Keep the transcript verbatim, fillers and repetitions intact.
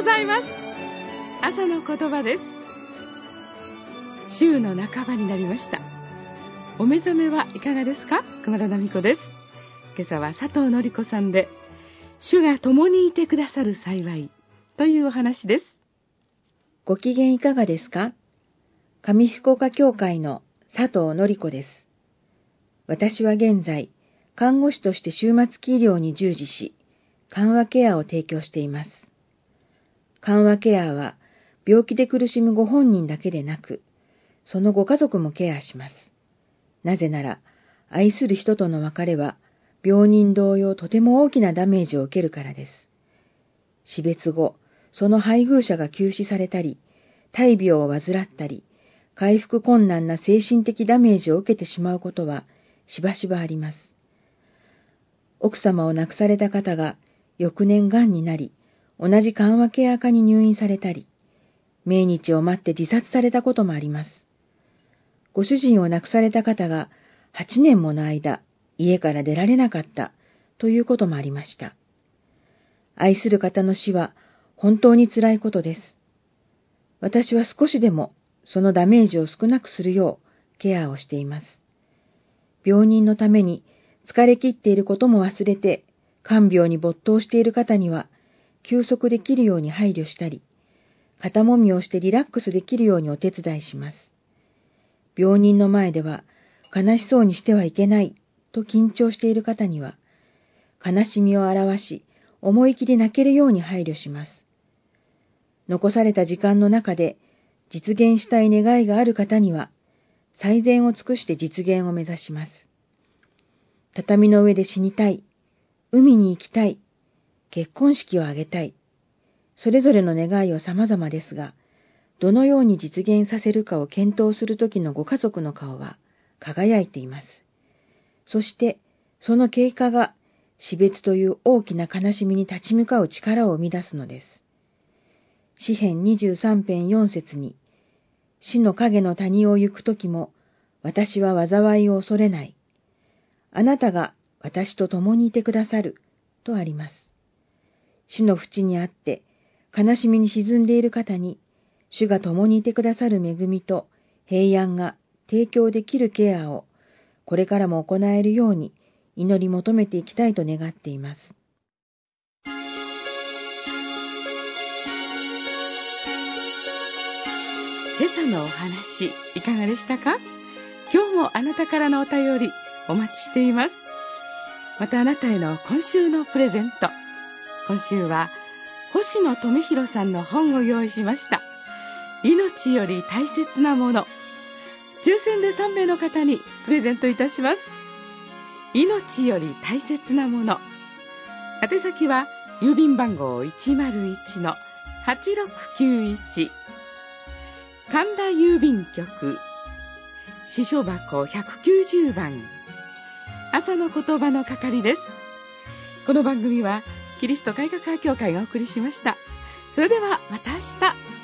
ざいます。朝の言葉です。週の半ばになりました。お目覚めはいかがですか？熊田奈美子です。今朝は佐藤のり子さんで、主が共にいてくださる幸いというお話です。 ご機嫌いかがですか？上福岡教会の佐藤のり子です。私は現在、看護師として終末期医療に従事し、緩和ケアを提供しています。緩和ケアは、病気で苦しむご本人だけでなく、そのご家族もケアします。なぜなら、愛する人との別れは、病人同様とても大きなダメージを受けるからです。死別後、その配偶者が急死されたり、大病を患ったり、回復困難な精神的ダメージを受けてしまうことは、しばしばあります。奥様を亡くされた方が、翌年癌になり、同じ緩和ケア科に入院されたり、命日を待って自殺されたこともあります。ご主人を亡くされた方が、はちねんもの間、家から出られなかったということもありました。愛する方の死は本当に辛いことです。私は少しでもそのダメージを少なくするようケアをしています。病人のために疲れ切っていることも忘れて、看病に没頭している方には休息できるように配慮したり、肩もみをしてリラックスできるようにお手伝いします。病人の前では悲しそうにしてはいけないと緊張している方には、悲しみを表し、思い切り泣けるように配慮します。残された時間の中で実現したい願いがある方には、最善を尽くして実現を目指します。畳の上で死にたい、海に行きたい、結婚式を挙げたい、それぞれの願いは様々ですが、どのように実現させるかを検討するときのご家族の顔は輝いています。そして、その経過が死別という大きな悲しみに立ち向かう力を生み出すのです。詩編にじゅうさん編よん節に、死の影の谷を行くときも、私は災いを恐れない。あなたが私と共にいてくださる、とあります。死の淵にあって、悲しみに沈んでいる方に、主が共にいてくださる恵みと平安が提供できるケアを、これからも行えるように祈り求めていきたいと願っています。 今朝のお話、いかがでしたか？今日もあなたからのお便り、お待ちしています。またあなたへの今週のプレゼント。今週は、星野富弘さんの本を用意しました。命より大切なもの。抽選でさん名の方にプレゼントいたします。命より大切なもの。宛先は、郵便番号 いちまるいちのはちろくきゅういち。神田郵便局、支所箱ひゃくきゅうじゅうばん、朝の言葉の係です。この番組はキリスト改革派教会がお送りしました。それではまた明日。